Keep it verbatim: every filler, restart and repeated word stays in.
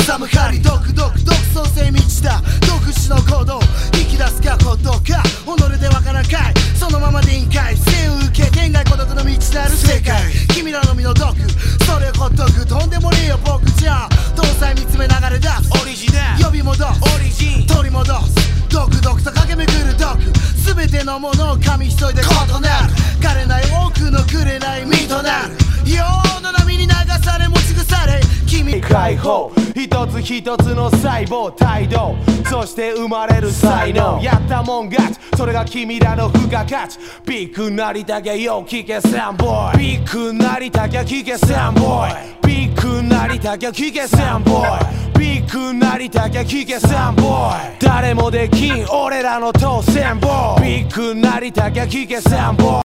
寒がり独独独創性満ちた独自の行動引き出すかことか己でわからんかいそのままでいいんかい生を受け天外孤独の道なる世界君らの身の毒それをほっとくとんでもねえよ僕じゃ搭載見つめ流れ出すオリジナル呼び戻すオリジン取り戻す毒毒と駆け巡る毒全てのものを紙一重で異なる枯れない多くのくれない身となる世の波に流され持ち腐れ君解放一つ一つの細胞態度そして生まれる才能やったもん勝ちそれが君らの付加価値ビッグなりたきゃよ聞けサンボーイビッグなりたきゃ聞けサンボーイビッグなりたきゃ聞けサンボーイビッグなりたきゃ聞けサンボーイ誰もできん俺らの当選ボーイビッグなりたきゃ聞けサンボーイ